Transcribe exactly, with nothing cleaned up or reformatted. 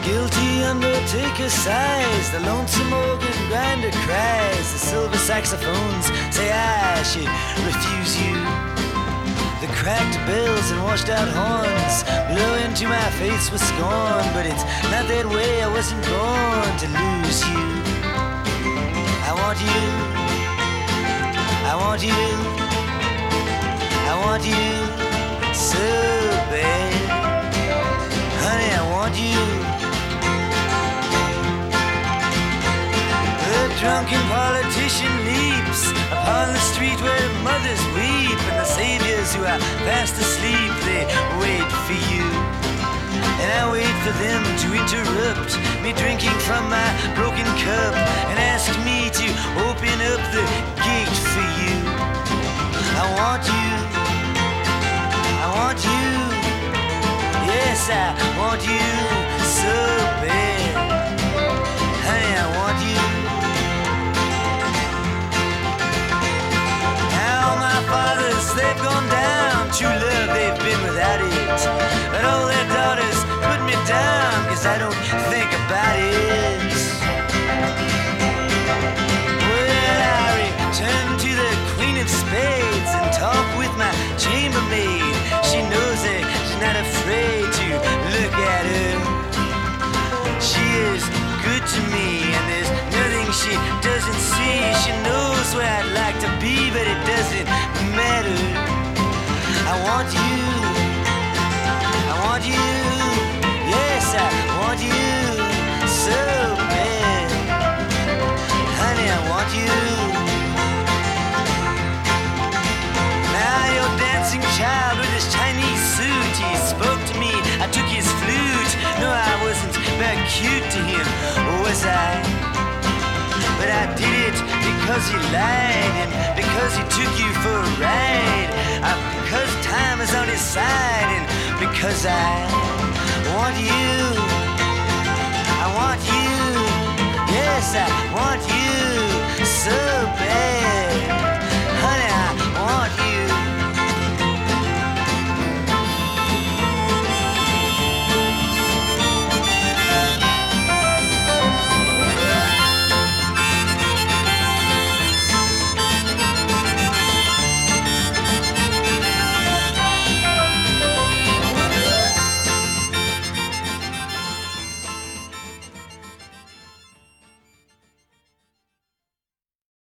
guilty undertaker sighs, the lonesome organ grinder cries, the silver saxophones say I should refuse you. The cracked bells and washed out horns blow into my face with scorn, but it's not that way, I wasn't born to lose you. I want you, I want you, I want you so bad. Honey, I want you. The drunken politician leaps upon the street where mothers weep, and the saviors who are fast asleep, they wait for you. And I wait for them to interrupt me drinking from my broken cup and ask me to open up the gate for you. I want you, I want you, yes, I want you so bad. Honey, I want you. Now my fathers, they've gone down, true love, they've been without it, but all their daughters put me down, cause I don't think about it. Well, I return to the Queen of Spades and talk with my chambermaid. She knows that she's not afraid to look at her. She is good to me, and there's nothing she doesn't see. She knows where I'd like to be, but it doesn't matter. I want you, I want you, yes, I want you so bad. Honey, I want you. Now your dancing child with his Chinese suit, he spoke to me, I took his flute. No, I wasn't very cute to him, was I? But I did it because he lied, and because he took you for a ride, uh, because time is on his side, and because I want you, I want you, yes, I